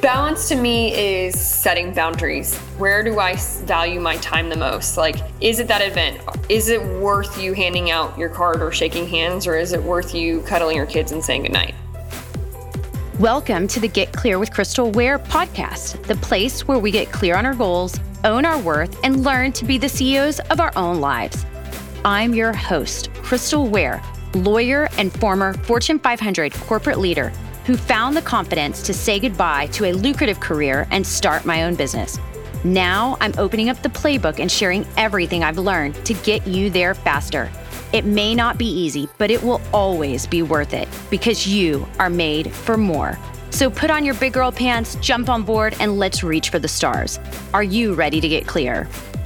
Balance to me is setting boundaries. Where do I value my time the most? Like, is it that event? Is it worth you handing out your card or shaking hands, or is it worth you cuddling your kids and saying goodnight? Welcome to the Get Clear with Crystal Ware podcast, the place where we get clear on our goals, own our worth, and learn to be the CEOs of our own lives. I'm your host, Crystal Ware, lawyer and former Fortune 500 corporate leader who found the confidence to say goodbye to a lucrative career and start my own business. Now I'm opening up the playbook and sharing everything I've learned to get you there faster. It may not be easy, but it will always be worth it because you are made for more. So put on your big girl pants, jump on board, and let's reach for the stars. Are you ready to get clear?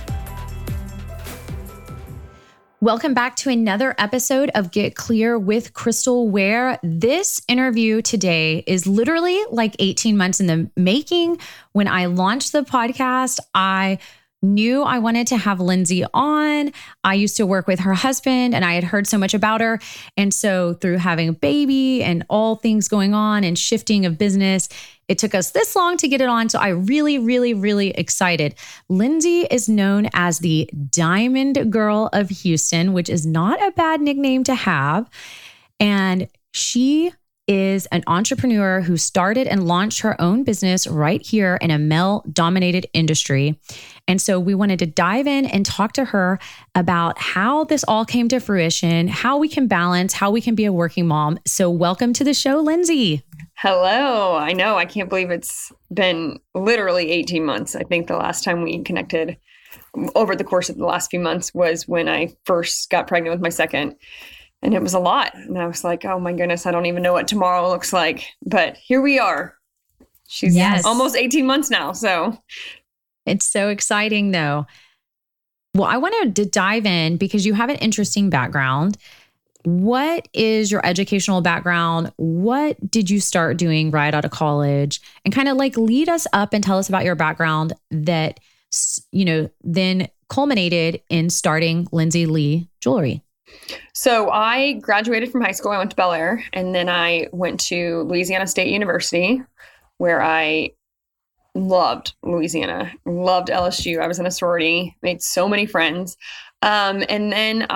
Welcome back to another episode of Get Clear with Crystal Ware. This interview today is literally like 18 months in the making. When I launched the podcast, I knew I wanted to have Lindsay on. I used to work with her husband and I had heard so much about her. And so through having a baby and all things going on and shifting of business, it took us this long to get it on. So I really excited. Lindsay is known as the Diamond Girl of Houston, which is not a bad nickname to have. And she is an entrepreneur who started and launched her own business right here in a male-dominated industry. And so we wanted to dive in and talk to her about how this all came to fruition, how we can balance, how we can be a working mom. So welcome to the show, Lindsay. Hello. I know. I can't believe it's been literally 18 months. I think the last time we connected over the course of the last few months was when I first got pregnant with my second. And it was a lot. And I was like, oh my goodness, I don't even know what tomorrow looks like. But here we are. She's almost 18 months now. So it's so exciting though. Well, I wanted to dive in because you have an interesting background. What is your educational background? What did you start doing right out of college? And kind of like lead us up and tell us about your background that, then culminated in starting Lindsay Lee Jewelry. So I graduated from high school. I went to Bel Air, and then I went to Louisiana State University, where I loved Louisiana, loved LSU. I was in a sorority, made so many friends. And then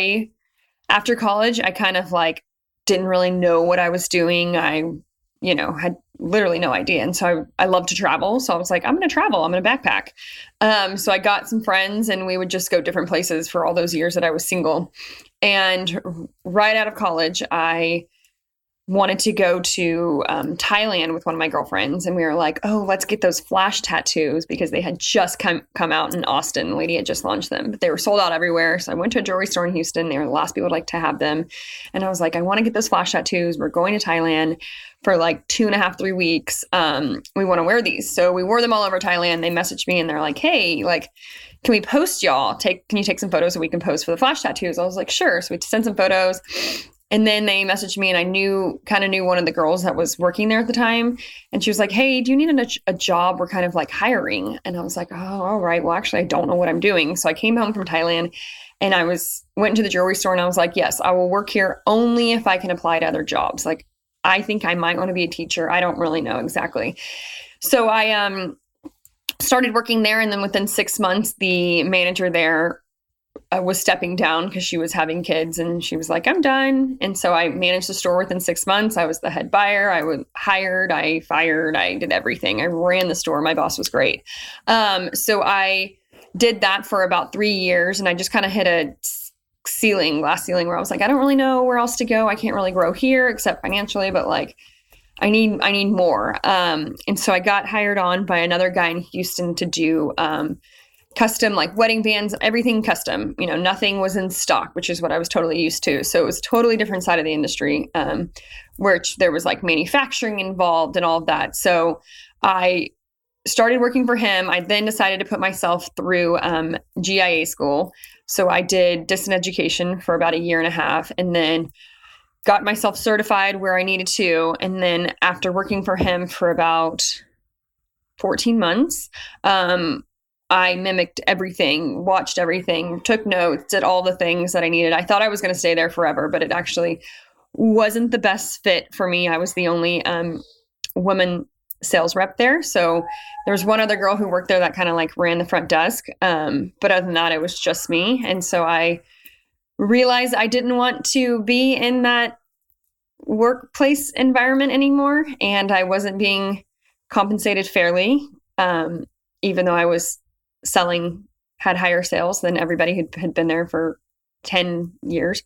after college, I kind of didn't really know what I was doing. I, had literally no idea. And so I love to travel. So I was like, I'm going to travel. I'm going to backpack. So I got some friends and we would just go different places for all those years that I was single. And right out of college, I wanted to go to Thailand with one of my girlfriends. And we were like, oh, let's get those flash tattoos because they had just come out in Austin. The lady had just launched them, but they were sold out everywhere. So I went to a jewelry store in Houston. They were the last people to have them. And I was like, I want to get those flash tattoos. We're going to Thailand for 2.5, 3 weeks. We want to wear these. So we wore them all over Thailand. They messaged me and they're like, hey, can we post y'all? Can you take some photos so we can post for the flash tattoos? I was like, sure. So we sent some photos. And then they messaged me and I knew one of the girls that was working there at the time. And she was like, hey, do you need a job? We're kind of hiring. And I was like, oh, all right. Well, actually, I don't know what I'm doing. So I came home from Thailand and went into the jewelry store and I was like, yes, I will work here only if I can apply to other jobs. I think I might want to be a teacher. I don't really know exactly. So I started working there. And then within 6 months, the manager there was stepping down because she was having kids and she was like, I'm done. And so I managed the store within 6 months. I was the head buyer. I hired, I fired, I did everything. I ran the store. My boss was great. So I did that for about 3 years and I just kind of hit a glass ceiling where I was like, I don't really know where else to go. I can't really grow here except financially, but I need more. And so I got hired on by another guy in Houston to do, custom wedding bands, everything custom, nothing was in stock, which is what I was totally used to. So it was totally different side of the industry, where there was manufacturing involved and all of that. So I started working for him. I then decided to put myself through GIA school. So I did distant education for about 1.5 years and then got myself certified where I needed to. And then after working for him for about 14 months, I mimicked everything, watched everything, took notes, did all the things that I needed. I thought I was going to stay there forever, but it actually wasn't the best fit for me. I was the only woman sales rep there. So there was one other girl who worked there that kind of like ran the front desk. But other than that, it was just me. And so I realized I didn't want to be in that workplace environment anymore. And I wasn't being compensated fairly, even though I was had higher sales than everybody who had been there for 10 years.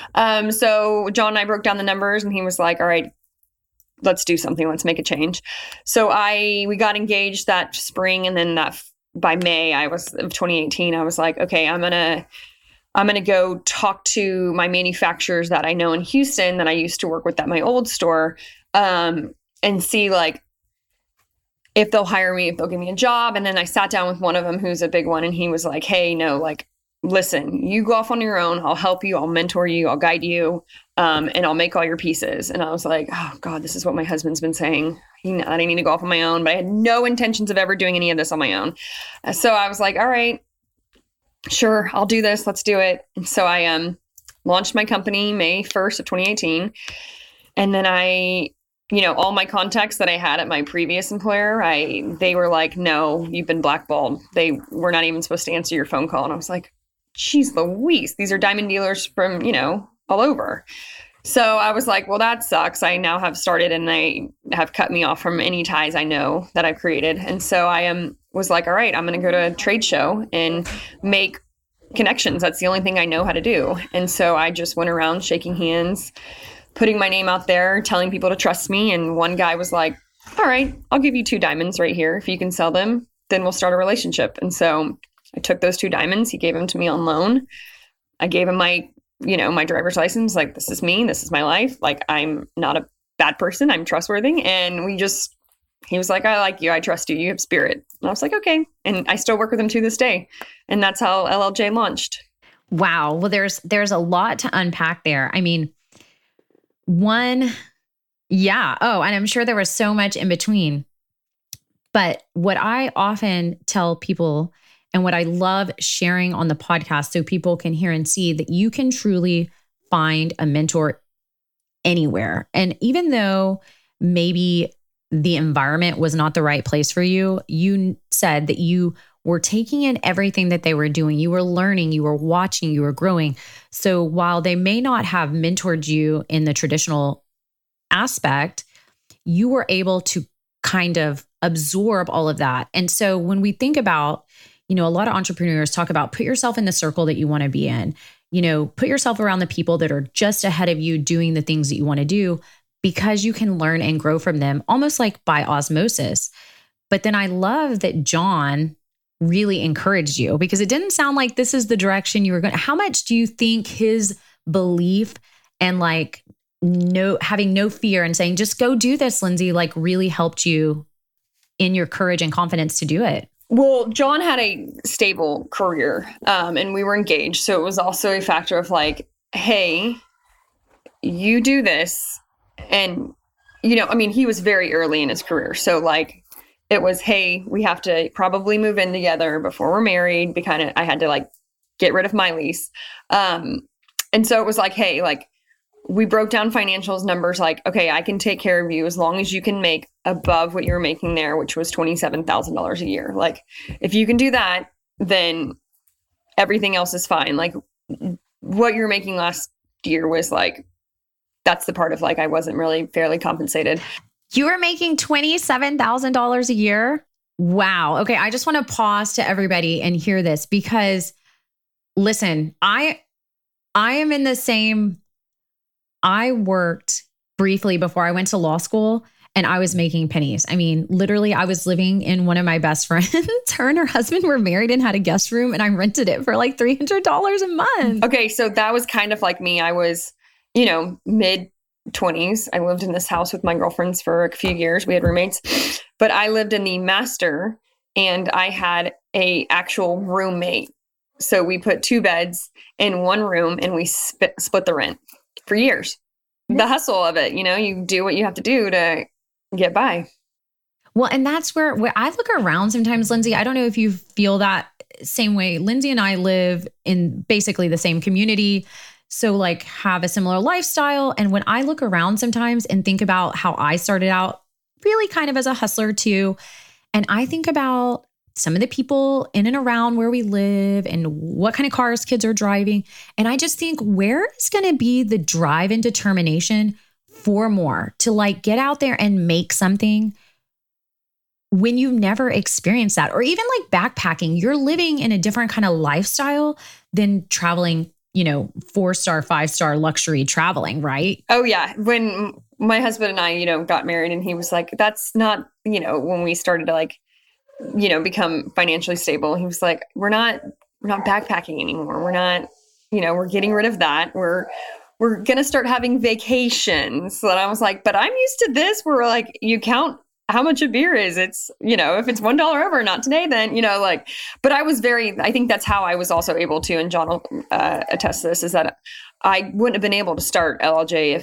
So John and I broke down the numbers and he was like, all right, let's do something. Let's make a change. So we got engaged that spring. And then by May of 2018, I was like, okay, I'm going to go talk to my manufacturers that I know in Houston that I used to work with at my old store, and see like if they'll hire me, if they'll give me a job. And then I sat down with one of them who's a big one. And he was like, hey, no, like, listen, you go off on your own. I'll help you. I'll mentor you. I'll guide you. And I'll make all your pieces. And I was like, oh God, this is what my husband's been saying. I didn't need to go off on my own, but I had no intentions of ever doing any of this on my own. So I was like, all right, sure, I'll do this. Let's do it. And so I launched my company May 1st of 2018. And then all my contacts that I had at my previous employer, they were like, no, you've been blackballed. They were not even supposed to answer your phone call. And I was like, geez Louise, these are diamond dealers from, all over. So I was like, well, that sucks. I now have started and they have cut me off from any ties I know that I've created. And so I was like, all right, I'm going to go to a trade show and make connections. That's the only thing I know how to do. And so I just went around shaking hands, putting my name out there, telling people to trust me. And one guy was like, all right, I'll give you 2 diamonds right here. If you can sell them, then we'll start a relationship. And so I took those 2 diamonds. He gave them to me on loan. I gave him my driver's license. Like, this is me. This is my life. Like, I'm not a bad person. I'm trustworthy. And he was like, I like you. I trust you. You have spirit. And I was like, okay. And I still work with him to this day. And that's how LLJ launched. Wow. Well, there's a lot to unpack there. I mean, yeah. Oh, and I'm sure there was so much in between. But what I often tell people and what I love sharing on the podcast so people can hear and see that you can truly find a mentor anywhere. And even though maybe the environment was not the right place for you, you said that you were taking in everything that they were doing. You were learning, you were watching, you were growing. So while they may not have mentored you in the traditional aspect, you were able to kind of absorb all of that. And so when we think about, a lot of entrepreneurs talk about put yourself in the circle that you want to be in, put yourself around the people that are just ahead of you doing the things that you want to do, because you can learn and grow from them almost like by osmosis. But then I love that John really encouraged you, because it didn't sound like this is the direction you were going. How much do you think his belief and like having no fear and saying, just go do this, Lindsay, like really helped you in your courage and confidence to do it? Well, John had a stable career, and we were engaged. So it was also a factor of like, hey, you do this. And, he was very early in his career. So like, it was, hey, we have to probably move in together before we're married. Because I had to like get rid of my lease. And so it was like, hey, like, we broke down financials numbers like, okay, I can take care of you as long as you can make above what you were making there, which was $27,000 a year. Like, if you can do that, then everything else is fine. Like, what you were making last year was like, that's the part of like, I wasn't really fairly compensated. You were making $27,000 a year? Wow. Okay. I just want to pause to everybody and hear this, because listen, I am in the same. I worked briefly before I went to law school and I was making pennies. I mean, literally, I was living in one of my best friends. Her and her husband were married and had a guest room, and I rented it for like $300 a month. Okay. So that was kind of like me. I was, mid-20s. I lived in this house with my girlfriends for a few years. We had roommates, but I lived in the master and I had a actual roommate. So we put 2 beds in one room and we split the rent. For years. The hustle of it, you do what you have to do to get by. Well, and that's where I look around sometimes, Lindsay. I don't know if you feel that same way. Lindsay and I live in basically the same community. So like have a similar lifestyle. And when I look around sometimes and think about how I started out really kind of as a hustler too. And I think about some of the people in and around where we live and what kind of cars kids are driving. And I just think, where is going to be the drive and determination for more to like get out there and make something when you've never experienced that? Or even like backpacking, you're living in a different kind of lifestyle than traveling, 4-star, 5-star luxury traveling, right? Oh yeah. When my husband and I, got married, and he was like, that's not, when we started to like, become financially stable, he was like, we're not backpacking anymore. We're not, we're getting rid of that. We're going to start having vacations. And I was like, but I'm used to this. We're like, you count how much a beer is. It's, if it's $1 over, not today, then, but I think that's how I was also able to, and John will attest to this, is that I wouldn't have been able to start LLJ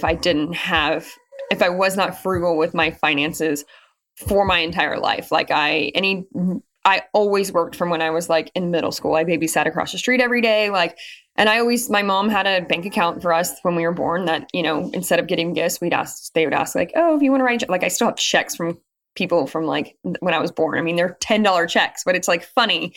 if I was not frugal with my finances for my entire life. Like I always worked from when I was like in middle school. I babysat across the street every day. And my mom had a bank account for us when we were born that, instead of getting gifts, they would ask like, oh, if you want to write, like I still have checks from people from like when I was born. I mean, they're $10 checks, but it's like funny.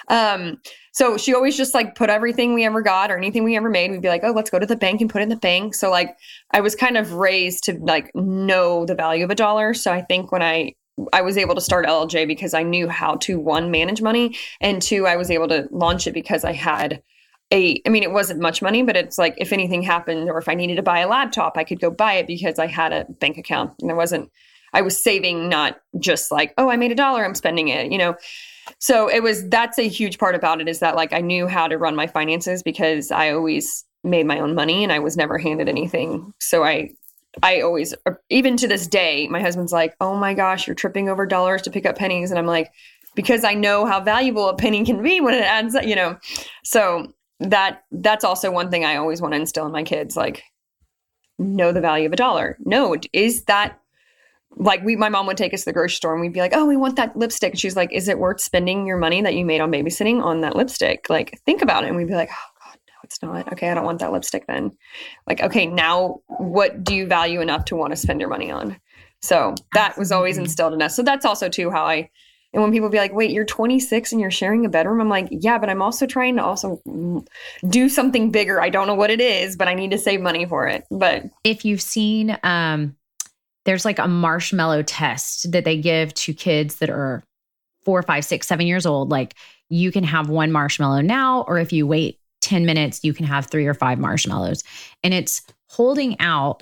So she always just like put everything we ever got or anything we ever made. We'd be like, oh, let's go to the bank and put it in the bank. So like I was kind of raised to like know the value of a dollar. So I think when I was able to start LLJ because I knew how to, one, manage money, and two, I was able to launch it because I had it wasn't much money, but it's like if anything happened or if I needed to buy a laptop, I could go buy it because I had a bank account, and I was saving, not just like, oh, I made $1, I'm spending it, So that's a huge part about it, is that like I knew how to run my finances because I always made my own money and I was never handed anything. So I always, even to this day, my husband's like, oh my gosh, you're tripping over dollars to pick up pennies. And I'm like, because I know how valuable a penny can be when it adds up, So that's also one thing I always want to instill in my kids, like, know the value of a dollar. No, is that, like my mom would take us to the grocery store and we'd be like, oh, we want that lipstick. And she's like, is it worth spending your money that you made on babysitting on that lipstick? Like, think about it. And we'd be like, oh God, no, it's not. Okay, I don't want that lipstick then. Like, okay, now what do you value enough to want to spend your money on? So that was always instilled in us. So that's also too and when people be like, wait, you're 26 and you're sharing a bedroom, I'm like, yeah, but I'm also trying to also do something bigger. I don't know what it is, but I need to save money for it. But if you've seen, there's like a marshmallow test that they give to kids that are 4, 5, 6, 7 years old. Like, you can have 1 marshmallow now, or if you wait 10 minutes, you can have 3 or 5 marshmallows. And it's holding out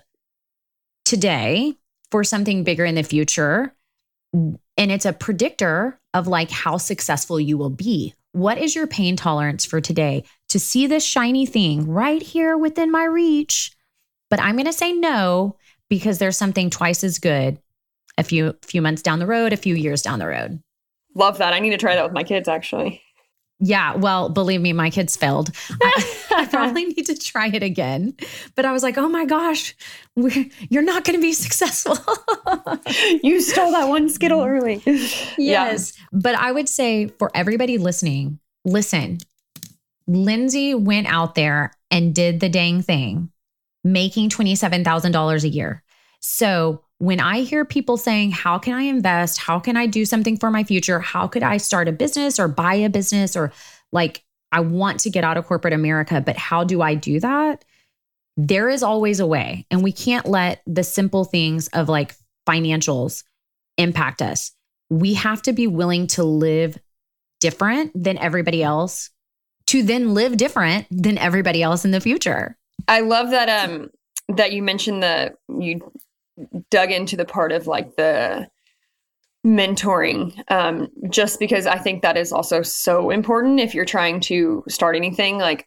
today for something bigger in the future. And it's a predictor of like how successful you will be. What is your pain tolerance for today to see this shiny thing right here within my reach? But I'm going to say no, because there's something twice as good a few months down the road, a few years down the road. Love that. I need to try that with my kids, actually. Yeah. Well, believe me, my kids failed. I probably need to try it again. But I was like, oh my gosh, you're not going to be successful. You stole that one Skittle early. Yes. Yeah. But I would say for everybody listening, listen, Lindsay went out there and did the dang thing, making $27,000 a year. So when I hear people saying, how can I invest? How can I do something for my future? How could I start a business or buy a business? Or like, I want to get out of corporate America, but how do I do that? There is always a way. And we can't let the simple things of like financials impact us. We have to be willing to live different than everybody else to then live different than everybody else in the future. I love that, that you mentioned you dug into the part of like the mentoring, just because I think that is also so important if you're trying to start anything. Like,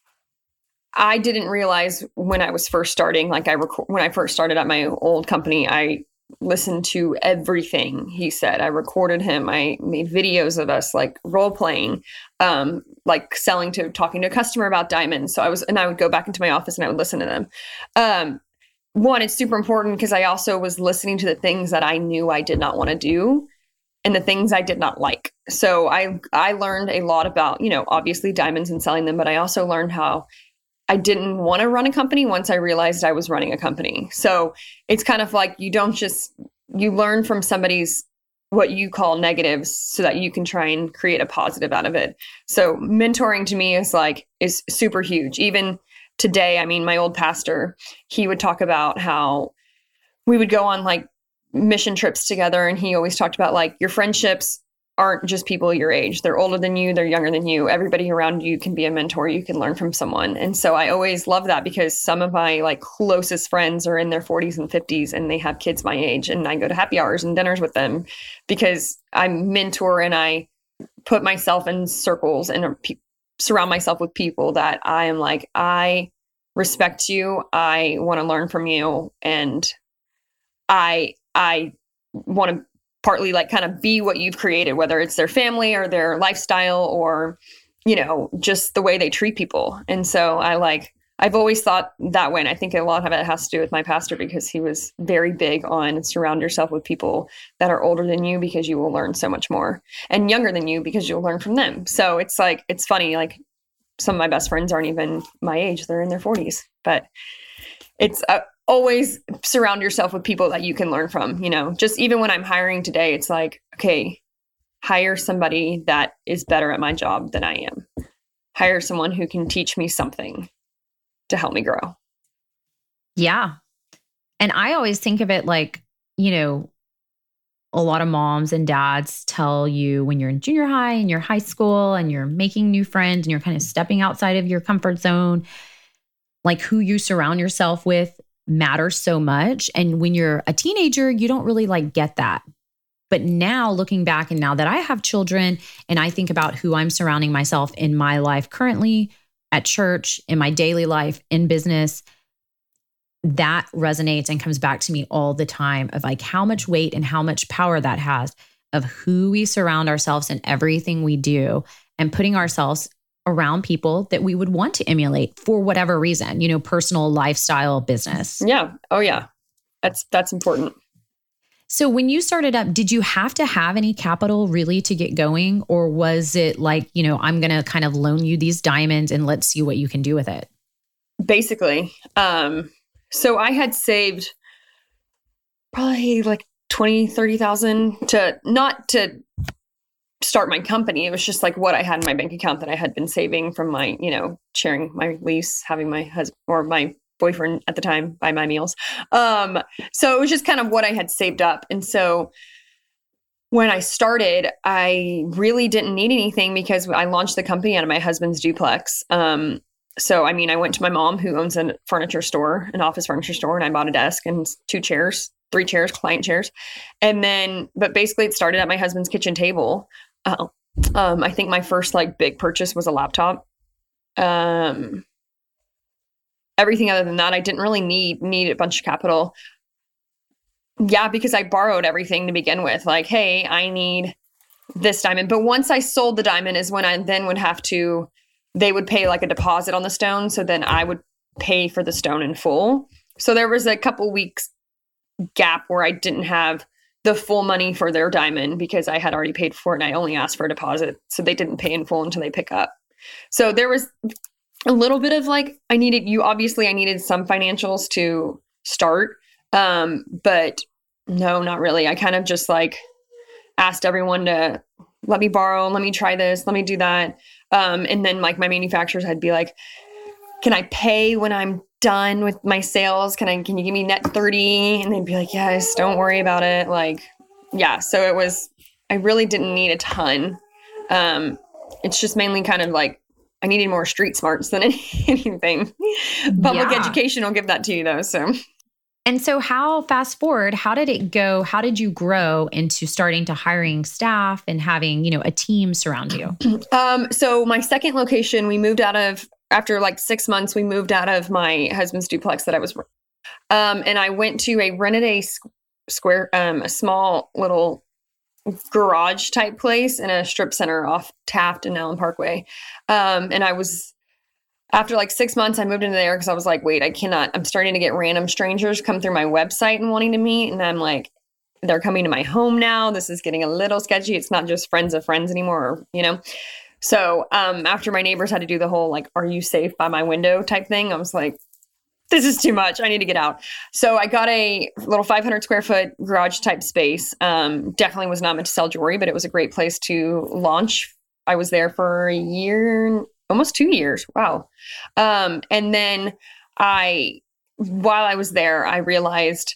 I didn't realize when I was first starting, like when I first started at my old company, I listened to everything he said. I recorded him. I made videos of us like role playing, like talking to a customer about diamonds. So I would go back into my office and I would listen to them. One, it's super important because I also was listening to the things that I knew I did not want to do and the things I did not like. So I learned a lot about, obviously diamonds and selling them, but I also learned how I didn't want to run a company once I realized I was running a company. So it's kind of like, you don't just you learn from somebody's what you call negatives so that you can try and create a positive out of it. So mentoring to me is super huge. Even today, I mean, my old pastor, he would talk about how we would go on like mission trips together. And he always talked about like your friendships aren't just people your age. They're older than you. They're younger than you. Everybody around you can be a mentor. You can learn from someone. And so I always love that because some of my like closest friends are in their 40s and 50s and they have kids my age. And I go to happy hours and dinners with them because I mentor and I put myself in circles and surround myself with people that I am like, I respect you. I want to learn from you. And I want to partly like kind of be what you've created, whether it's their family or their lifestyle or, you know, just the way they treat people. And so I've always thought that way. And I think a lot of it has to do with my pastor because he was very big on surround yourself with people that are older than you because you will learn so much more, and younger than you because you'll learn from them. So it's like, it's funny, like some of my best friends aren't even my age. They're in their 40s, but it's always surround yourself with people that you can learn from, you know, just even when I'm hiring today, it's like, okay, hire somebody that is better at my job than I am. Hire someone who can teach me something to help me grow. Yeah. And I always think of it like, you know, a lot of moms and dads tell you when you're in junior high and you're high school and you're making new friends and you're kind of stepping outside of your comfort zone, like who you surround yourself with matters so much. And when you're a teenager, you don't really like get that. But now looking back and now that I have children and I think about who I'm surrounding myself in my life currently, at church, in my daily life, in business, that resonates and comes back to me all the time of like how much weight and how much power that has of who we surround ourselves in everything we do and putting ourselves around people that we would want to emulate for whatever reason, you know, personal, lifestyle, business. Yeah. Oh yeah. That's important. So when you started up, did you have to have any capital really to get going? Or was it like, you know, I'm going to kind of loan you these diamonds and let's see what you can do with it? Basically. So I had saved probably like 20, 30,000 not to start my company. It was just like what I had in my bank account that I had been saving from my, you know, sharing my lease, having my husband or my boyfriend at the time buy my meals. So it was just kind of what I had saved up. And so when I started, I really didn't need anything because I launched the company out of my husband's duplex. So, I mean, I went to my mom who owns a furniture store, an office furniture store, and I bought a desk and 2 chairs, 3 chairs, client chairs. And then, but basically it started at my husband's kitchen table. I think my first like big purchase was a laptop. Everything other than that, I didn't really need a bunch of capital. Yeah, because I borrowed everything to begin with. Like, hey, I need this diamond. But once I sold the diamond is when I then would have to, they would pay like a deposit on the stone. So then I would pay for the stone in full. So there was a couple weeks gap where I didn't have the full money for their diamond because I had already paid for it and I only asked for a deposit. So they didn't pay in full until they pick up. So there was a little bit of like, I needed some financials to start. But no, not really. I kind of just like asked everyone to let me borrow, let me try this, let me do that. And then like my manufacturers, I'd be like, can I pay when I'm done with my sales? Can you give me net 30? And they'd be like, yes, don't worry about it. Like, yeah. So I really didn't need a ton. It's just mainly kind of like, I needed more street smarts than anything. Public education will give that to you though. So. And so fast forward, how did it go? How did you grow into starting to hiring staff and having, you know, a team surround you? So my second location, we moved out of, after like 6 months, we moved out of my husband's duplex that I was, and I went to rented a small little garage type place in a strip center off Taft and Allen Parkway. And after like 6 months, I moved into there because I was like, wait, I'm starting to get random strangers come through my website and wanting to meet. And I'm like, they're coming to my home now. This is getting a little sketchy. It's not just friends of friends anymore, you know? So after my neighbors had to do the whole, like, are you safe by my window type thing, I was like, this is too much. I need to get out. So I got a little 500 square foot garage type space. Definitely was not meant to sell jewelry, but it was a great place to launch. I was there for a year, almost 2 years. Wow. And then while I was there, I realized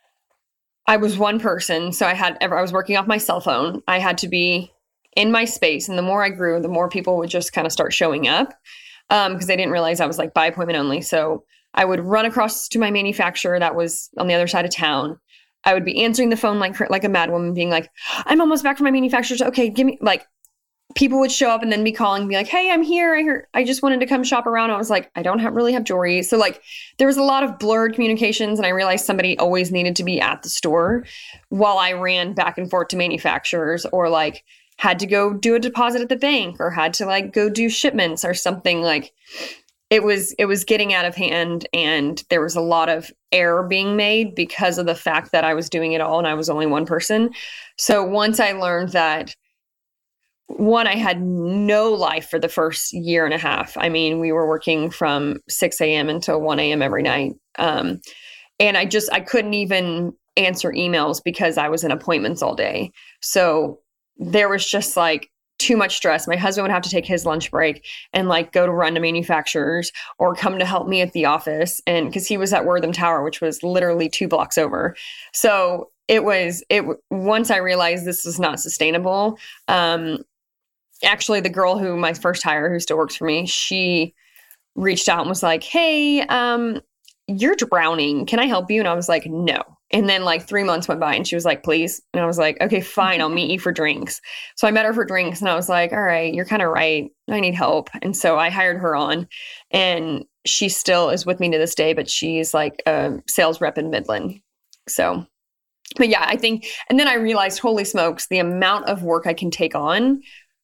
I was one person. So I was working off my cell phone. I had to be in my space. And the more I grew, the more people would just kind of start showing up. Because they didn't realize I was like by appointment only. So I would run across to my manufacturer that was on the other side of town. I would be answering the phone like a mad woman, being like, I'm almost back from my manufacturer. So, okay, give me, like, people would show up and then be calling and be like, hey, I'm here. I just wanted to come shop around. I was like, I don't really have jewelry. So like there was a lot of blurred communications, and I realized somebody always needed to be at the store while I ran back and forth to manufacturers, or like had to go do a deposit at the bank, or had to like go do shipments or something. Like it was getting out of hand, and there was a lot of error being made because of the fact that I was doing it all and I was only one person. So once I learned that, one, I had no life for the first year and a half. I mean, we were working from 6 a.m. until 1 a.m. every night. And I couldn't even answer emails because I was in appointments all day. So there was just like too much stress. My husband would have to take his lunch break and like go to run to manufacturers or come to help me at the office. And because he was at Wortham Tower, which was literally 2 blocks over. So once I realized this was not sustainable, actually, the girl my first hire, who still works for me, she reached out and was like, hey, you're drowning. Can I help you? And I was like, no. And then like 3 months went by and she was like, please. And I was like, okay, fine. I'll meet you for drinks. So I met her for drinks and I was like, all right, you're kind of right. I need help. And so I hired her on, and she still is with me to this day, but she's like a sales rep in Midland. So, but yeah, I think, and then I realized, holy smokes, the amount of work I can take on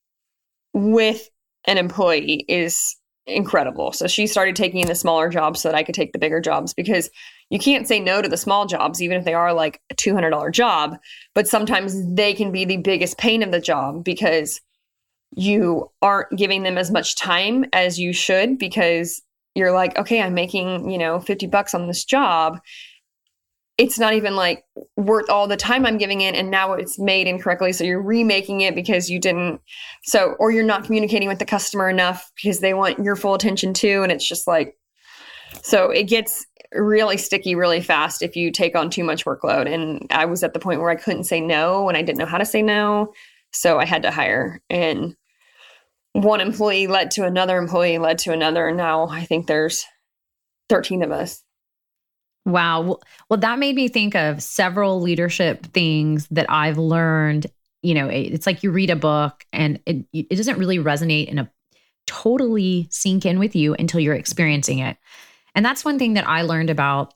with an employee is incredible. So she started taking the smaller jobs so that I could take the bigger jobs, because you can't say no to the small jobs, even if they are like a $200 job. But sometimes they can be the biggest pain of the job because you aren't giving them as much time as you should, because you're like, okay, I'm making, $50 on this job. It's not even like worth all the time I'm giving in, and now it's made incorrectly. So you're remaking it because you didn't. So, or you're not communicating with the customer enough because they want your full attention too. And it's just like, so it gets really sticky really fast if you take on too much workload. And I was at the point where I couldn't say no, and I didn't know how to say no. So I had to hire, and one employee led to another employee led to another. And now I think there's 13 of us. Wow. Well, that made me think of several leadership things that I've learned. It's like you read a book and it doesn't really resonate and totally sink in with you until you're experiencing it. And that's one thing that I learned about,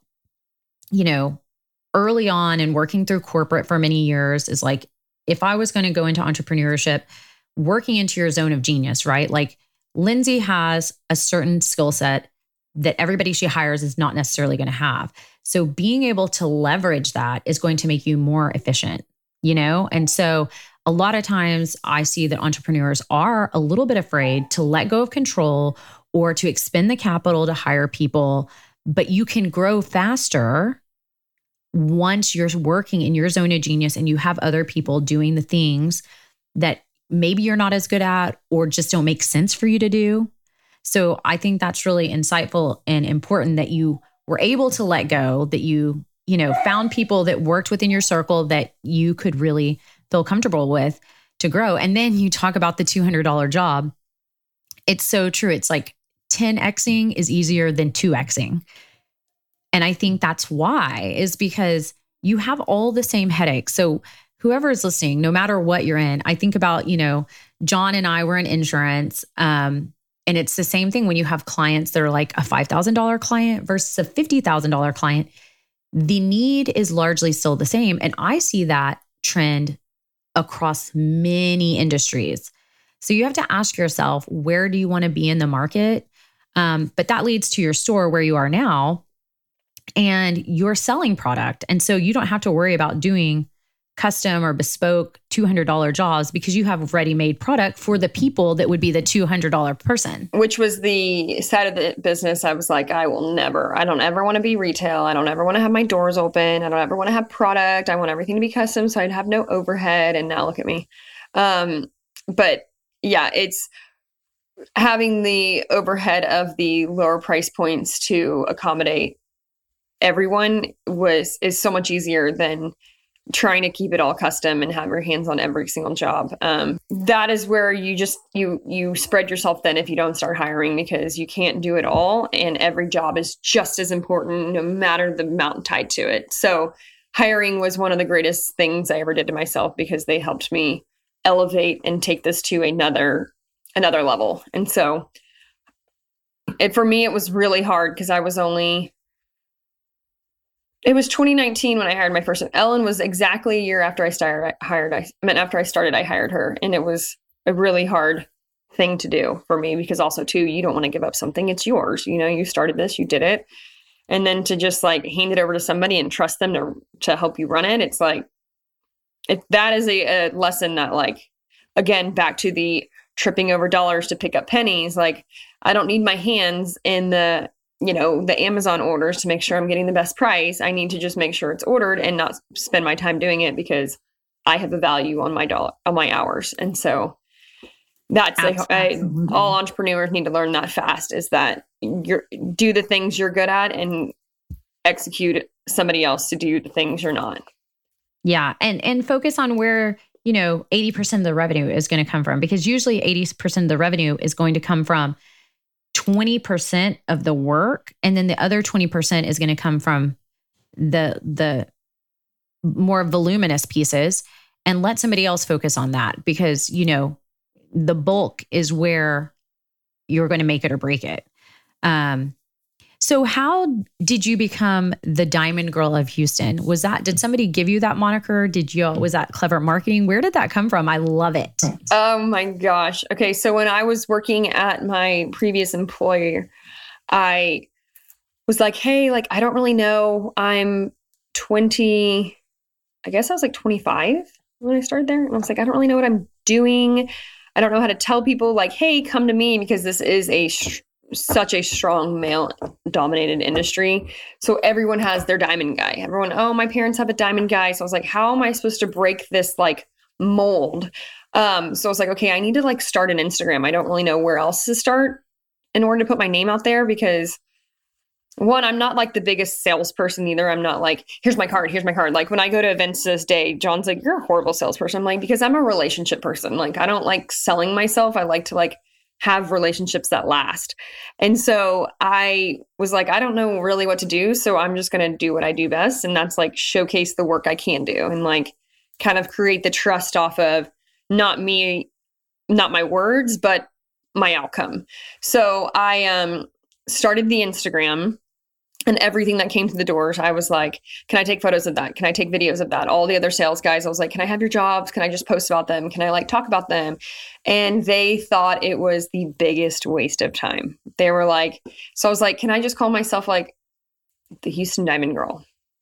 early on and working through corporate for many years, is like, if I was going to go into entrepreneurship, working into your zone of genius, right? Like Lindsay has a certain skill set that everybody she hires is not necessarily going to have. So being able to leverage that is going to make you more efficient, And so a lot of times I see that entrepreneurs are a little bit afraid to let go of control or to expend the capital to hire people, but you can grow faster once you're working in your zone of genius and you have other people doing the things that maybe you're not as good at or just don't make sense for you to do. So I think that's really insightful and important that you were able to let go, that you found people that worked within your circle that you could really feel comfortable with to grow. And then you talk about the $200 job. It's so true. It's like 10xing is easier than 2xing. And I think that's why, is because you have all the same headaches. So whoever is listening, no matter what you're in, I think about, John and I were in insurance. And it's the same thing when you have clients that are like a $5,000 client versus a $50,000 client. The need is largely still the same. And I see that trend across many industries. So you have to ask yourself, where do you want to be in the market? But that leads to your store where you are now and your selling product. And so you don't have to worry about doing custom or bespoke $200 jobs because you have ready-made product for the people that would be the $200 person. Which was the side of the business I was like, I don't ever want to be retail. I don't ever want to have my doors open. I don't ever want to have product. I want everything to be custom so I'd have no overhead. And now look at me. But yeah, it's having the overhead of the lower price points to accommodate everyone is so much easier than trying to keep it all custom and have your hands on every single job. That is where you spread yourself thin if you don't start hiring, because you can't do it all. And every job is just as important, no matter the amount tied to it. So hiring was one of the greatest things I ever did to myself, because they helped me elevate and take this to another level. And so for me, it was really hard because it was 2019 when I hired my first. Ellen was exactly a year after I started. I hired her. And it was a really hard thing to do for me, because also too, you don't want to give up something. It's yours. You started this, you did it. And then to just like hand it over to somebody and trust them to help you run it. It's like, that is a lesson that, like, again, back to the tripping over dollars to pick up pennies. Like, I don't need my hands in the Amazon orders to make sure I'm getting the best price. I need to just make sure it's ordered and not spend my time doing it, because I have a value on my hours. And so that's all entrepreneurs need to learn that fast, is that do the things you're good at and execute somebody else to do the things you're not. Yeah. And focus on where, 80% of the revenue is going to come from, because usually 80% of the revenue is going to come from 20% of the work. And then the other 20% is going to come from the more voluminous pieces, and let somebody else focus on that, because, the bulk is where you're going to make it or break it. So how did you become the Diamond Girl of Houston? Did somebody give you that moniker? Was that clever marketing? Where did that come from? I love it. Oh my gosh. Okay. So when I was working at my previous employer, I was like, hey, like, I don't really know. I'm 20, I guess I was like 25 when I started there. And I was like, I don't really know what I'm doing. I don't know how to tell people, like, hey, come to me, because this is such a strong male dominated industry. So everyone has their diamond guy. My parents have a diamond guy. So I was like, how am I supposed to break this like mold? So I was like, okay, I need to like start an Instagram. I don't really know where else to start in order to put my name out there, because one, I'm not like the biggest salesperson either. I'm not like, here's my card. Like when I go to events this day, John's like, you're a horrible salesperson. I'm like, because I'm a relationship person. Like, I don't like selling myself. I like to like have relationships that last. And so I was like, I don't know really what to do. So I'm just going to do what I do best. And that's like showcase the work I can do and like kind of create the trust off of not me, not my words, but my outcome. So I started the Instagram, and everything that came through the doors, I was like, can I take photos of that? Can I take videos of that? All the other sales guys, I was like, can I have your jobs? Can I just post about them? Can I like talk about them? And they thought it was the biggest waste of time. They were like, so I was like, can I just call myself like the Houston Diamond Girl?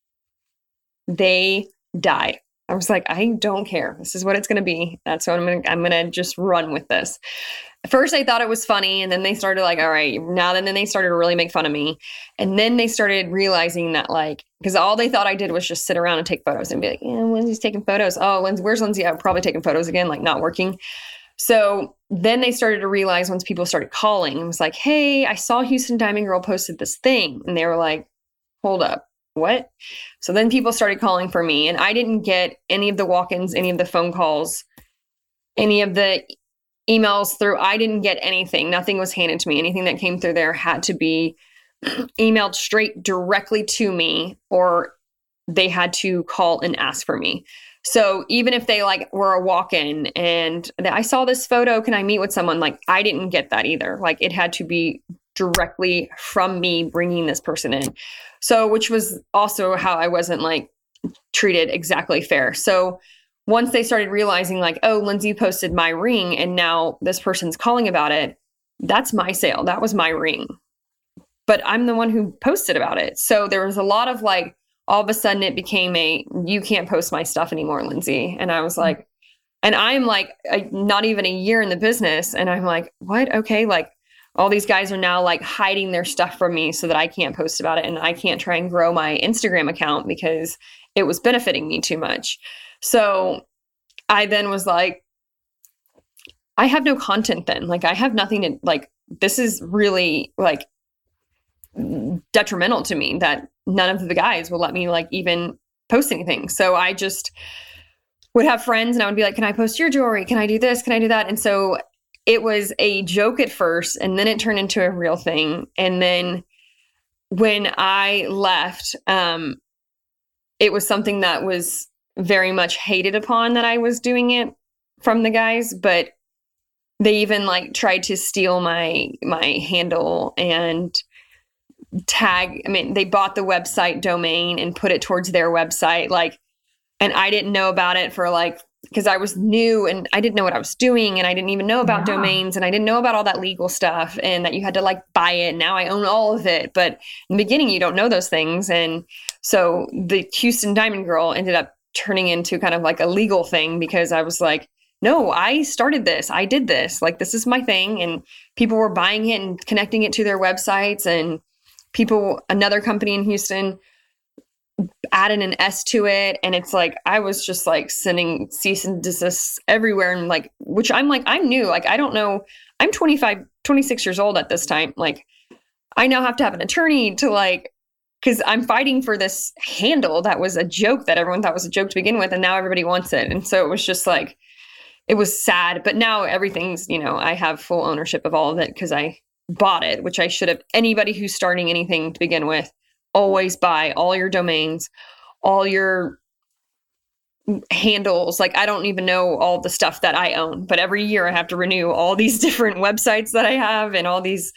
They died. I was like, I don't care. This is what it's going to be. That's what I'm going to just run with this. At first I thought it was funny, and then they started like, all right, then they started to really make fun of me. And then they started realizing that like, because all they thought I did was just sit around and take photos and be like, yeah, Lindsay's taking photos. Oh, where's Lindsay? I'm probably taking photos again, like not working. So then they started to realize, once people started calling, it was like, hey, I saw Houston Diamond Girl posted this thing. And they were like, hold up. What? So then people started calling for me, and I didn't get any of the walk-ins, any of the phone calls, any of the emails through. I didn't get anything. Nothing was handed to me. Anything that came through there had to be emailed straight directly to me, or they had to call and ask for me. So even if they like were a walk-in and I saw this photo, can I meet with someone? Like, I didn't get that either. Like, it had to be directly from me bringing this person in. So, which was also how I wasn't like treated exactly fair. So once they started realizing like, oh, Lindsay posted my ring and now this person's calling about it, that's my sale. That was my ring. But I'm the one who posted about it. So there was a lot of like all of a sudden it became you can't post my stuff anymore, Lindsay. And I was like, and I'm like, not even a year in the business. And I'm like, what? Okay. Like all these guys are now like hiding their stuff from me so that I can't post about it. And I can't try and grow my Instagram account because it was benefiting me too much. So I then was like, I have no content then. Like I have nothing to like, this is really like detrimental to me that none of the guys will let me like even post anything. So I just would have friends and I would be like, can I post your jewelry? Can I do this? Can I do that? And so it was a joke at first and then it turned into a real thing. And then when I left, it was something that was very much hated upon that I was doing it from the guys, but they even like tried to steal my handle and tag. I mean, they bought the website domain and put it towards their website. Like, and I didn't know about it for like, because I was new and I didn't know what I was doing and I didn't even know about domains and I didn't know about all that legal stuff and that you had to like buy it. Now I own all of it. But in the beginning, you don't know those things. And so the Houston Diamond Girl ended up turning into kind of like a legal thing because I was like, no, I started this. I did this. Like, this is my thing. And people were buying it and connecting it to their websites and another company in Houston added an S to it. And it's like, I was just like sending cease and desist everywhere. And like, which I'm like, I'm new. Like, I don't know. I'm 26 years old at this time. Like, I now have to have an attorney to like, because I'm fighting for this handle that was a joke that everyone thought was a joke to begin with. And now everybody wants it. And so it was just like, it was sad. But now everything's, I have full ownership of all of it because I bought it, which I should have. Anybody who's starting anything to begin with, always buy all your domains, all your handles. Like, I don't even know all the stuff that I own, but every year I have to renew all these different websites that I have and all these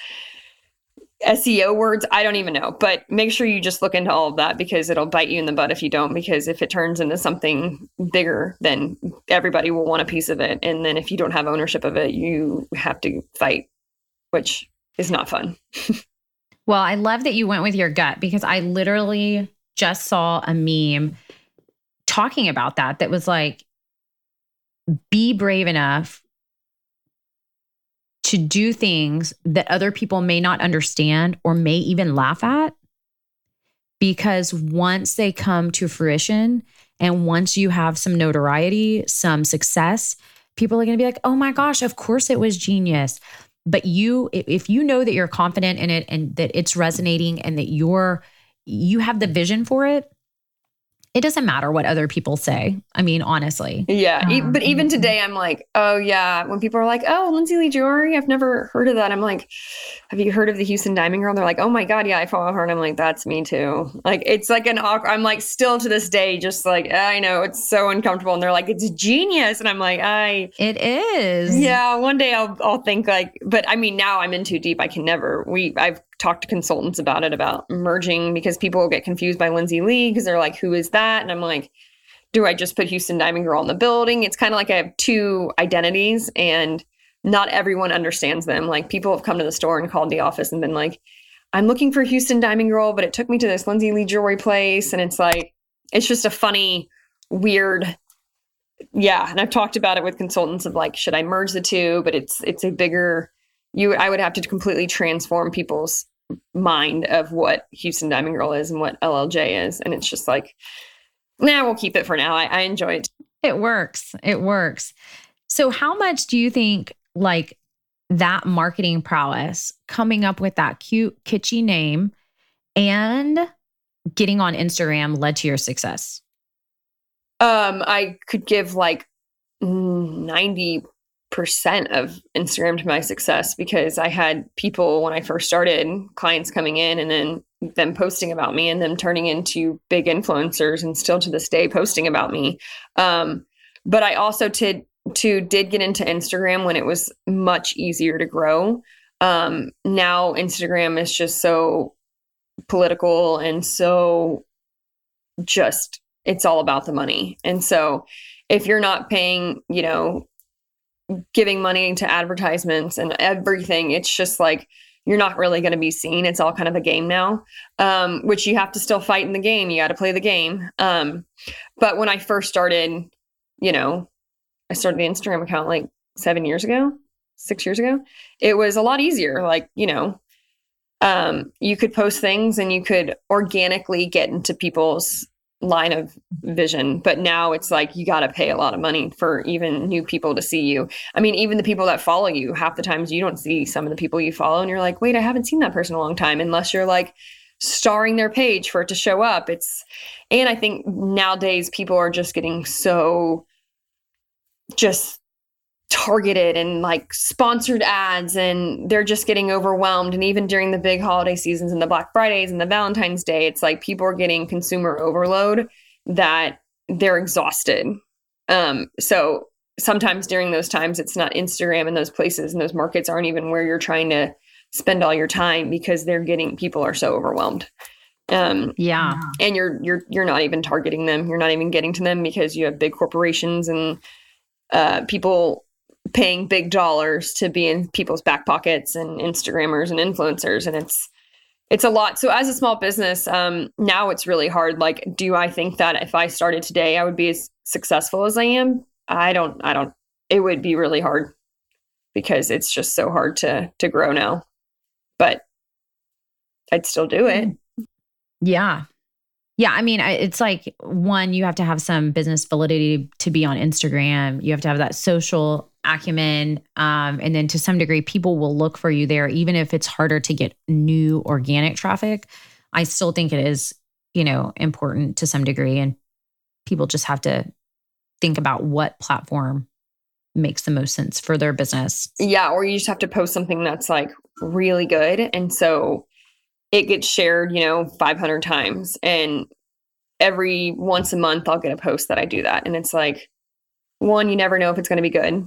SEO words. I don't even know, but make sure you just look into all of that because it'll bite you in the butt if you don't, because if it turns into something bigger, then everybody will want a piece of it. And then if you don't have ownership of it, you have to fight, which is not fun. Well, I love that you went with your gut because I literally just saw a meme talking about that was like, be brave enough to do things that other people may not understand or may even laugh at. Because once they come to fruition and once you have some notoriety, some success, people are going to be like, oh my gosh, of course it was genius. But if you know that you're confident in it and that it's resonating and that you have the vision for it, it doesn't matter what other people say. I mean, honestly. Yeah. But even today, I'm like, oh yeah. When people are like, oh, Lindsay Lee Jewelry, I've never heard of that. I'm like, have you heard of the Houston Diamond Girl? And they're like, oh my God, yeah, I follow her. And I'm like, that's me too. Like, it's like I'm like still to this day, just like, I know it's so uncomfortable. And they're like, it's genius. And I'm like, it is. Yeah. One day I'll think like, but I mean, now I'm in too deep. I've talked to consultants about it, about merging, because people will get confused by Lindsay Lee because they're like, who is that? And I'm like, do I just put Houston Diamond Girl in the building? It's kind of like I have two identities and not everyone understands them. Like, people have come to the store and called the office and been like, I'm looking for Houston Diamond Girl, but it took me to this Lindsay Lee Jewelry place. And it's like, it's just a funny, weird, yeah. And I've talked about it with consultants of like, should I merge the two? But it's a bigger, I would have to completely transform people's mind of what Houston Diamond Girl is and what LLJ is. And it's just like, we'll keep it for now. I enjoy it. It works. It works. So how much do you think like that marketing prowess, coming up with that cute, kitschy name and getting on Instagram led to your success? I could give like 90% of Instagram to my success, because I had people when I first started, clients coming in and then them posting about me and them turning into big influencers and still to this day posting about me. But I also did get into Instagram when it was much easier to grow. Now Instagram is just so political and so just, it's all about the money. And so if you're not paying, giving money to advertisements and everything, it's just like, you're not really going to be seen. It's all kind of a game now, which you have to still fight in the game. You got to play the game. But when I first started, I started the Instagram account like 6 years ago. It was a lot easier. Like, you could post things and you could organically get into people's line of vision. But now it's like, you got to pay a lot of money for even new people to see you. I mean, even the people that follow you, half the times you don't see some of the people you follow and you're like, wait, I haven't seen that person in a long time, unless you're like starring their page for it to show up. And I think nowadays people are just getting so just targeted and like sponsored ads, and they're just getting overwhelmed. And even during the big holiday seasons and the Black Fridays and the Valentine's Day, it's like people are getting consumer overload that they're exhausted. So sometimes during those times, it's not Instagram and those places and those markets aren't even where you're trying to spend all your time, because people are so overwhelmed. And you're not even targeting them. You're not even getting to them because you have big corporations and people paying big dollars to be in people's back pockets, and Instagrammers and influencers. And it's a lot. So as a small business, now it's really hard. Like, do I think that if I started today, I would be as successful as I am? I don't, it would be really hard, because it's just so hard to grow now, but I'd still do it. Yeah. Yeah. I mean, it's like, one, you have to have some business validity to be on Instagram. You have to have that social acumen. And then to some degree, people will look for you there, even if it's harder to get new organic traffic. I still think it is, important to some degree. And people just have to think about what platform makes the most sense for their business. Yeah. Or you just have to post something that's like really good. And so it gets shared, 500 times. And every once a month, I'll get a post that I do that. And it's like, one, you never know if it's going to be good.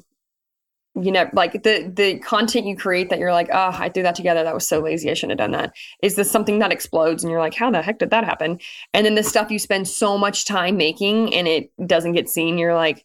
Like the content you create that you're like, oh, I threw that together. That was so lazy. I shouldn't have done that. Is this something that explodes? And you're like, how the heck did that happen? And then the stuff you spend so much time making and it doesn't get seen. You're like,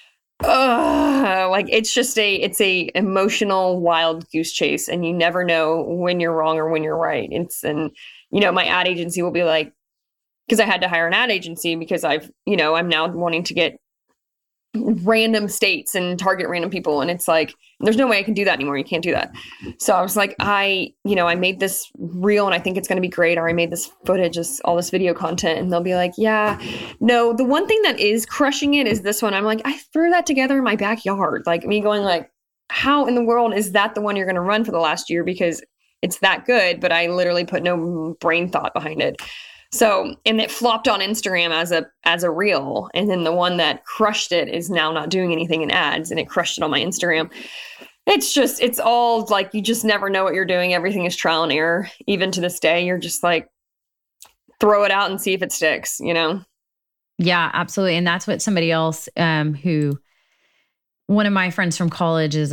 like it's a emotional wild goose chase, and you never know when you're wrong or when you're right. My ad agency will be like, because I had to hire an ad agency because I'm now wanting to get random states and target random people. And it's like, there's no way I can do that anymore. You can't do that. So I was like, I made this reel and I think it's going to be great. Or I made this footage, all this video content. And they'll be like, yeah, no, the one thing that is crushing it is this one. I'm like, I threw that together in my backyard. Like me going like, how in the world is that the one you're going to run for the last year? Because it's that good, but I literally put no brain thought behind it. So, and it flopped on Instagram as a reel. And then the one that crushed it is now not doing anything in ads, and it crushed it on my Instagram. It's all like, you just never know what you're doing. Everything is trial and error. Even to this day, you're just like, throw it out and see if it sticks, Yeah, absolutely. And that's what somebody else, one of my friends from college is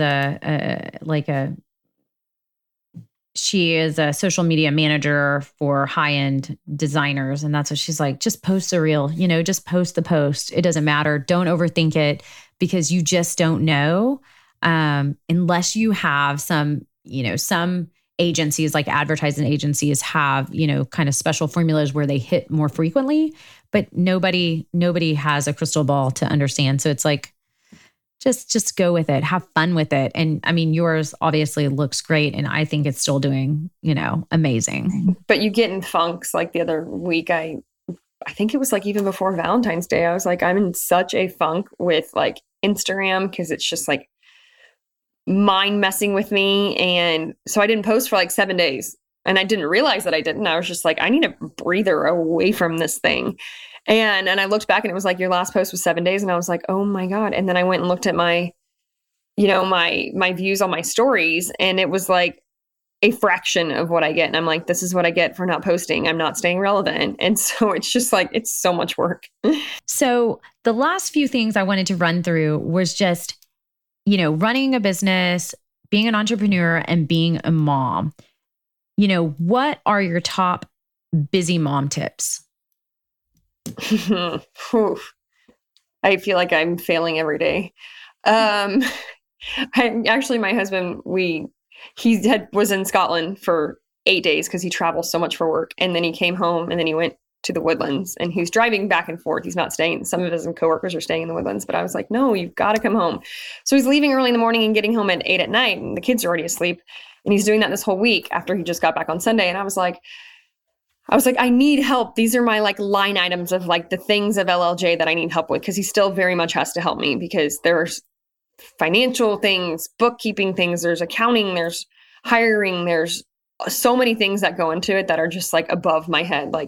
she is a social media manager for high-end designers. And that's what she's like, just post a reel, just post the post. It doesn't matter. Don't overthink it, because you just don't know. Unless you have some agencies, like advertising agencies, have, kind of special formulas where they hit more frequently, but nobody has a crystal ball to understand. So it's like, just go with it, have fun with it. And I mean, yours obviously looks great, and I think it's still doing, amazing. But you get in funks. Like the other week, I think it was like even before Valentine's Day, I was like, I'm in such a funk with like Instagram, because it's just like mind messing with me. And so I didn't post for like 7 days, and I didn't realize that I didn't. I was just like, I need a breather away from this thing. And I looked back and it was like, your last post was 7 days. And I was like, oh my God. And then I went and looked at my views on my stories, and it was like a fraction of what I get. And I'm like, this is what I get for not posting. I'm not staying relevant. And so it's just like, it's so much work. So the last few things I wanted to run through was just, running a business, being an entrepreneur, and being a mom. What are your top busy mom tips? I feel like I'm failing every day. My husband, was in Scotland for 8 days because he travels so much for work. And then he came home and then he went to the Woodlands and he's driving back and forth. He's not staying. Some of his coworkers are staying in the Woodlands, but I was like, no, you've got to come home. So he's leaving early in the morning and getting home at 8 at night and the kids are already asleep. And he's doing that this whole week after he just got back on Sunday. And I was like, I need help. These are my like line items of like the things of LLJ that I need help with. Cause he still very much has to help me because there's financial things, bookkeeping things, there's accounting, there's hiring, there's so many things that go into it that are just like above my head, like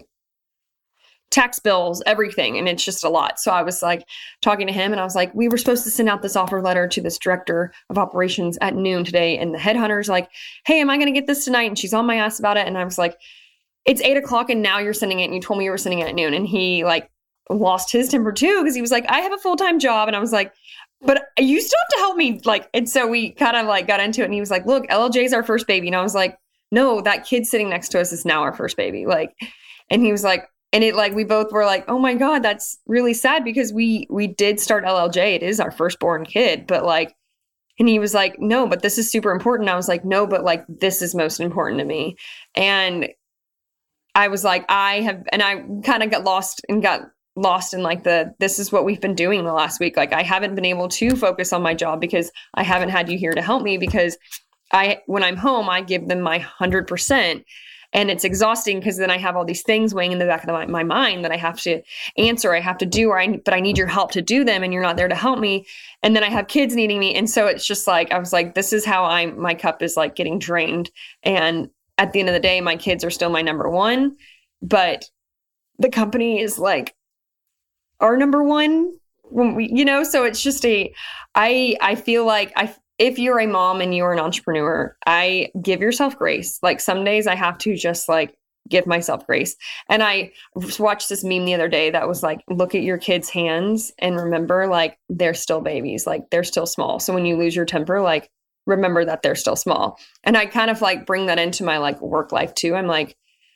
tax bills, everything. And it's just a lot. So I was like talking to him and I was like, we were supposed to send out this offer letter to this director of operations at noon today. And the headhunter's like, hey, am I going to get this tonight? And she's on my ass about it. And I was like, it's 8 o'clock and now you're sending it. And you told me you were sending it at noon. And he like lost his temper too. Cause he was like, I have a full-time job. And I was like, but you still have to help me. Like, and so we kind of like got into it and he was like, look, LLJ is our first baby. And I was like, no, that kid sitting next to us is now our first baby. Like, and he was like, and it like, we both were like, oh my God, that's really sad because we did start LLJ. It is our firstborn kid, but like, and he was like, no, but this is super important. I was like, no, but like, this is most important to me. And I was like, I kind of got lost in like this is what we've been doing the last week. Like I haven't been able to focus on my job because I haven't had you here to help me because when I'm home, I give them my 100%. And it's exhausting because then I have all these things weighing in the back of my mind that I have to answer, I have to do, but I need your help to do them and you're not there to help me. And then I have kids needing me. And so it's just like, I was like, this is how my cup is like getting drained. And at the end of the day, my kids are still my number one, but the company is like our number one when we, so it's just I feel like if you're a mom and you're an entrepreneur, I give yourself grace. Like some days I have to just like give myself grace. And I watched this meme the other day that was like, look at your kids' hands and remember like they're still babies, like they're still small. So when you lose your temper, like remember that they're still small. And I kind of like bring that into my like work life too. I'm like,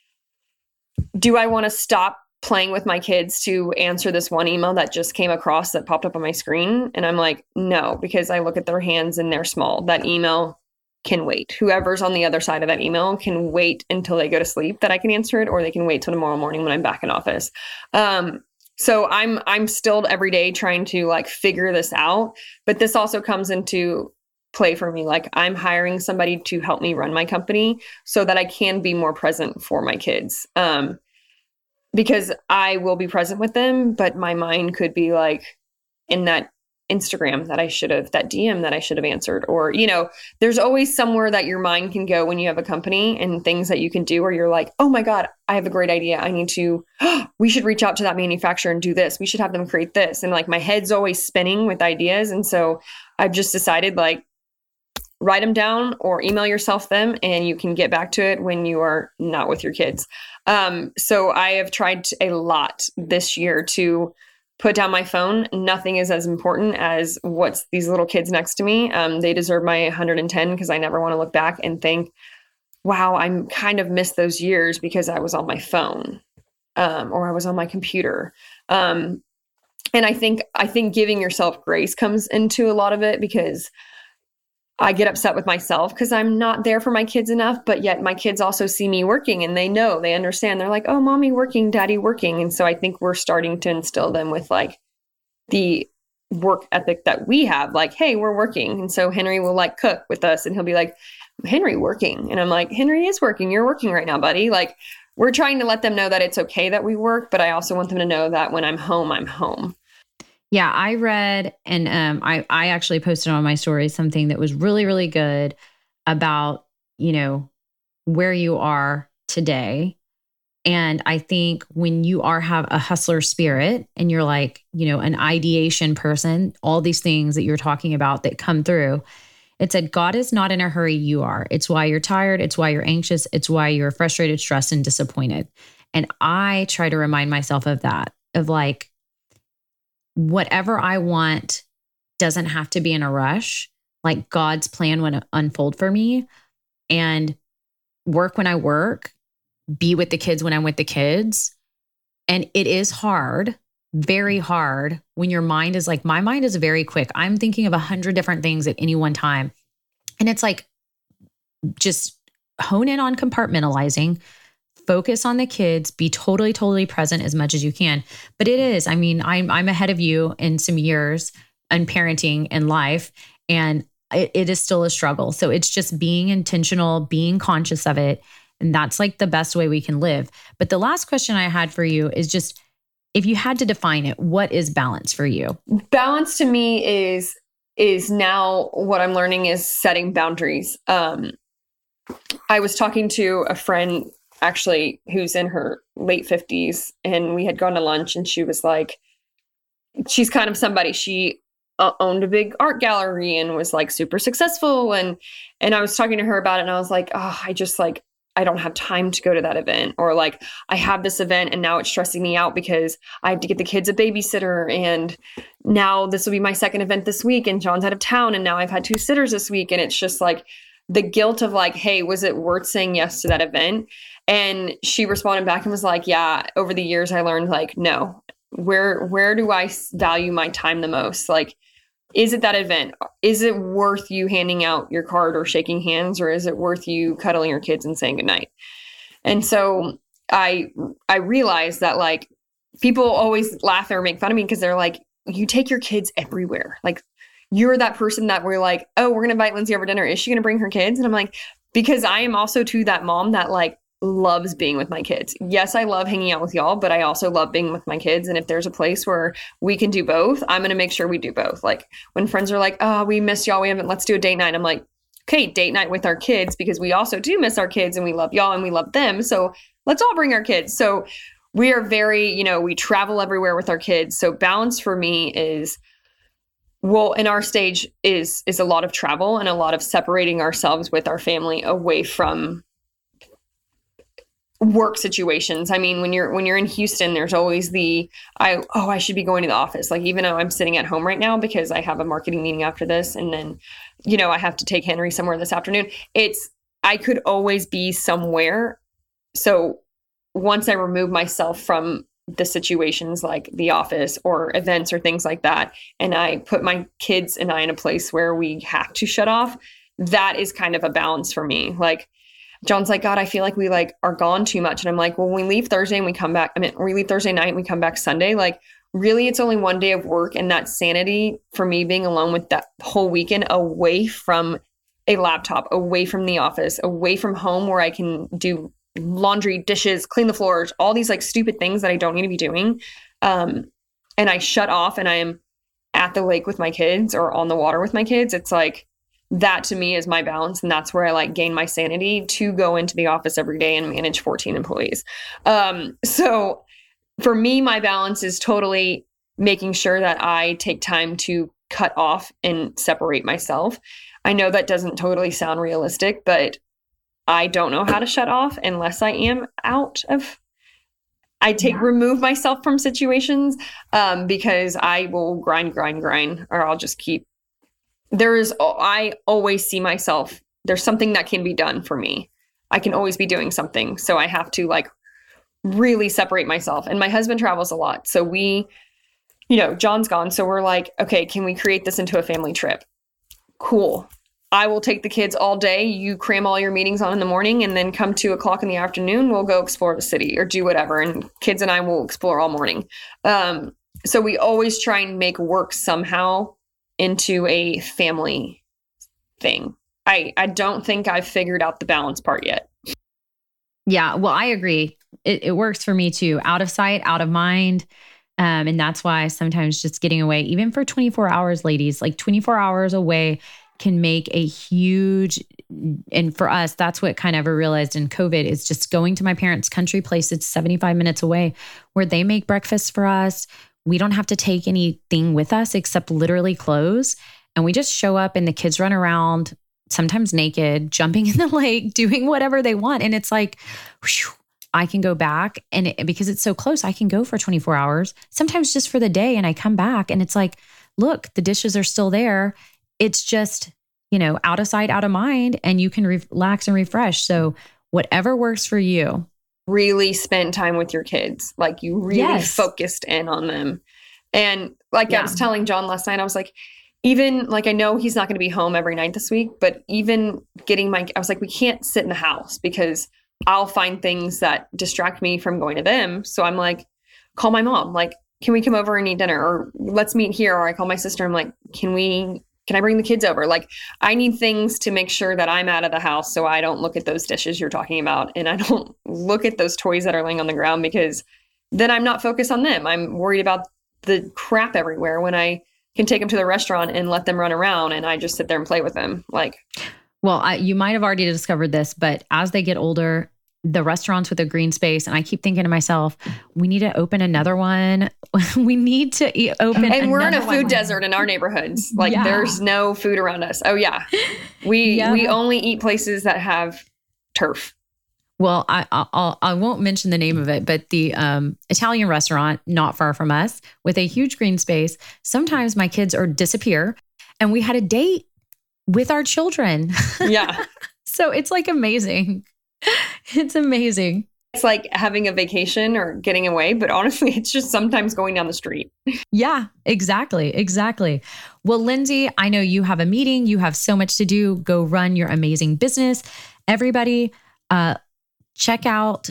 do I want to stop playing with my kids to answer this one email that just came across that popped up on my screen? And I'm like, no, because I look at their hands and they're small. That email can wait. Whoever's on the other side of that email can wait until they go to sleep that I can answer it, or they can wait till tomorrow morning when I'm back in office. So I'm still every day trying to like figure this out, but this also comes into play for me. Like I'm hiring somebody to help me run my company so that I can be more present for my kids. Because I will be present with them, but my mind could be like in that Instagram that DM that I should have answered. Or, there's always somewhere that your mind can go when you have a company and things that you can do where you're like, oh my God, I have a great idea. We should reach out to that manufacturer and do this. We should have them create this. And like my head's always spinning with ideas. And so I've just decided like, write them down or email yourself them and you can get back to it when you are not with your kids. So I have tried a lot this year to put down my phone. Nothing is as important as what's these little kids next to me. They deserve my 110 because I never want to look back and think, wow, I'm kind of missed those years because I was on my phone or I was on my computer. And I think giving yourself grace comes into a lot of it because I get upset with myself because I'm not there for my kids enough, but yet my kids also see me working and they understand. They're like, oh, mommy working, daddy working. And so I think we're starting to instill them with like the work ethic that we have, like, hey, we're working. And so Henry will like cook with us and he'll be like, Henry working. And I'm like, Henry is working. You're working right now, buddy. Like we're trying to let them know that it's okay that we work, but I also want them to know that when I'm home, I'm home. Yeah, I read and I actually posted on my story something that was really, really good about, where you are today. And I think when you have a hustler spirit and you're like, an ideation person, all these things that you're talking about that come through, it said, God is not in a hurry, you are. It's why you're tired. It's why you're anxious. It's why you're frustrated, stressed, and disappointed. And I try to remind myself of that, of like, whatever I want doesn't have to be in a rush. Like God's plan would unfold for me, and work when I work, be with the kids when I'm with the kids. And it is hard, very hard when your mind is like, my mind is very quick. I'm thinking of 100 different things at any one time. And it's like, just hone in on compartmentalizing, focus on the kids, be totally, totally present as much as you can. But it is, I mean, I'm ahead of you in some years in parenting and life, and it is still a struggle. So it's just being intentional, being conscious of it. And that's like the best way we can live. But the last question I had for you is just, if you had to define it, what is balance for you? Balance to me is now what I'm learning is setting boundaries. I was talking to a friend actually who's in her late 50s, and we had gone to lunch, and she was like, she's kind of somebody, she owned a big art gallery and was like super successful. And I was talking to her about it, and I was like, oh, I don't have time to go to that event, or like I have this event and now it's stressing me out because I have to get the kids a babysitter, and now this will be my second event this week, and John's out of town, and now I've had 2 sitters this week. And it's just like the guilt of like, hey, was it worth saying yes to that event? And she responded back and was like, yeah, over the years I learned like, no, where do I value my time the most? Like, is it that event? Is it worth you handing out your card or shaking hands, or is it worth you cuddling your kids and saying goodnight? And so I realized that like people always laugh or make fun of me because they're like, you take your kids everywhere. Like you're that person that we're like, oh, we're going to invite Lindsay over dinner. Is she going to bring her kids? And I'm like, because I am also too that mom that like loves being with my kids. Yes, I love hanging out with y'all, but I also love being with my kids. And if there's a place where we can do both, I'm going to make sure we do both. Like when friends are like, oh, we miss y'all, let's do a date night. I'm like, okay, date night with our kids, because we also do miss our kids and we love y'all and we love them. So let's all bring our kids. So we are very, we travel everywhere with our kids. So balance for me is, well, in our stage is a lot of travel and a lot of separating ourselves with our family away from work situations. I mean, when you're in Houston, there's always I should be going to the office. Like, even though I'm sitting at home right now because I have a marketing meeting after this, and then, I have to take Henry somewhere this afternoon. I could always be somewhere. So once I remove myself from the situations like the office or events or things like that, and I put my kids and I in a place where we have to shut off, that is kind of a balance for me. Like, John's like, God, I feel like we like are gone too much. And I'm like, well, when we leave Thursday and we come back, we leave Thursday night and we come back Sunday, like really it's only one day of work. And that sanity for me being alone with that whole weekend, away from a laptop, away from the office, away from home where I can do laundry, dishes, clean the floors, all these like stupid things that I don't need to be doing. And I shut off and I am at the lake with my kids or on the water with my kids. It's like, that to me is my balance. And that's where I like gain my sanity to go into the office every day and manage 14 employees. So for me, my balance is totally making sure that I take time to cut off and separate myself. I know that doesn't totally sound realistic, but I don't know how to shut off unless I am remove myself from situations, because I will grind, or I'll just keep. I always see myself, there's something that can be done for me. I can always be doing something. So I have to like really separate myself. And my husband travels a lot. So John's gone. So we're like, okay, can we create this into a family trip? Cool. I will take the kids all day. You cram all your meetings on in the morning, and then come 2:00 in the afternoon, we'll go explore the city or do whatever. And kids and I will explore all morning. So we always try and make work somehow into a family thing. I don't think I've figured out the balance part yet. Yeah, well, I agree. It works for me too. Out of sight, out of mind. And that's why sometimes just getting away, even for 24 hours, ladies, like 24 hours away can make a huge, and for us, that's what kind of I realized in COVID is just going to my parents' country place. It's 75 minutes away where they make breakfast for us. We don't have to take anything with us except literally clothes. And we just show up and the kids run around, sometimes naked, jumping in the lake, doing whatever they want. And it's like, whew, I can go back because it's so close, I can go for 24 hours, sometimes just for the day. And I come back and it's like, look, the dishes are still there. It's just, out of sight, out of mind, and you can relax and refresh. So whatever works for you. Really spend time with your kids. Like you really focused in on them. And like I was telling John last night, I was like, even like, I know he's not going to be home every night this week, but even I was like, we can't sit in the house because I'll find things that distract me from going to them. So I'm like, call my mom. Like, can we come over and eat dinner? Or let's meet here. Or I call my sister. I'm like, can I bring the kids over? Like, I need things to make sure that I'm out of the house so I don't look at those dishes you're talking about. And I don't look at those toys that are laying on the ground, because then I'm not focused on them. I'm worried about the crap everywhere when I can take them to the restaurant and let them run around and I just sit there and play with them. Like, well, you might have already discovered this, but as they get older, the restaurants with a green space, and I keep thinking to myself, we need to open another one. We need to open. And we're in a food desert in our neighborhoods. Like, there's no food around us. Oh yeah, we only eat places that have turf. Well, I won't mention the name of it, but the Italian restaurant not far from us with a huge green space. Sometimes my kids disappear, and we had a date with our children. Yeah. So it's like amazing. It's amazing. It's like having a vacation or getting away, but honestly, it's just sometimes going down the street. Yeah, exactly. Well, Lindsay, I know you have a meeting. You have so much to do. Go run your amazing business. Everybody, check out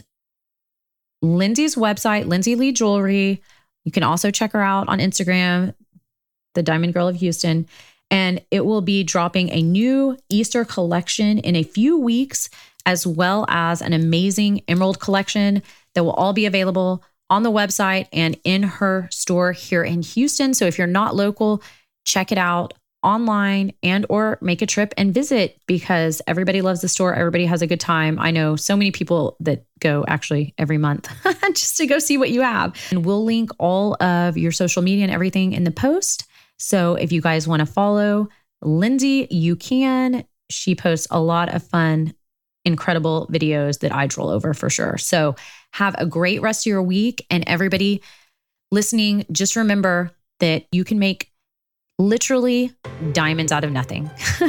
Lindsay's website, Lindsay Lee Jewelry. You can also check her out on Instagram, the Diamond Girl of Houston. And it will be dropping a new Easter collection in a few weeks, as well as an amazing emerald collection that will all be available on the website and in her store here in Houston. So if you're not local, check it out online and or make a trip and visit, because everybody loves the store. Everybody has a good time. I know so many people that go actually every month just to go see what you have. And we'll link all of your social media and everything in the post. So if you guys want to follow Lindsay, you can. She posts a lot of fun, incredible videos that I drool over for sure. So have a great rest of your week. And everybody listening, just remember that you can make literally diamonds out of nothing.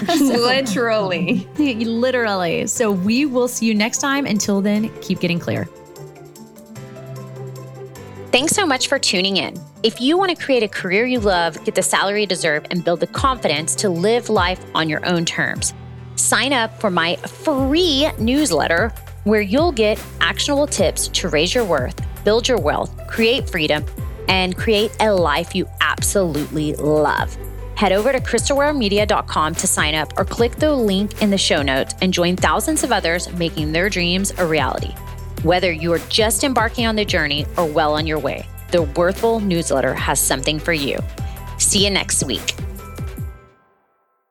Literally. So we will see you next time. Until then, keep getting clear. Thanks so much for tuning in. If you want to create a career you love, get the salary you deserve, and build the confidence to live life on your own terms, sign up for my free newsletter where you'll get actionable tips to raise your worth, build your wealth, create freedom, and create a life you absolutely love. Head over to crystalwaremedia.com to sign up, or click the link in the show notes and join thousands of others making their dreams a reality. Whether you are just embarking on the journey or well on your way, the Worthful newsletter has something for you. See you next week.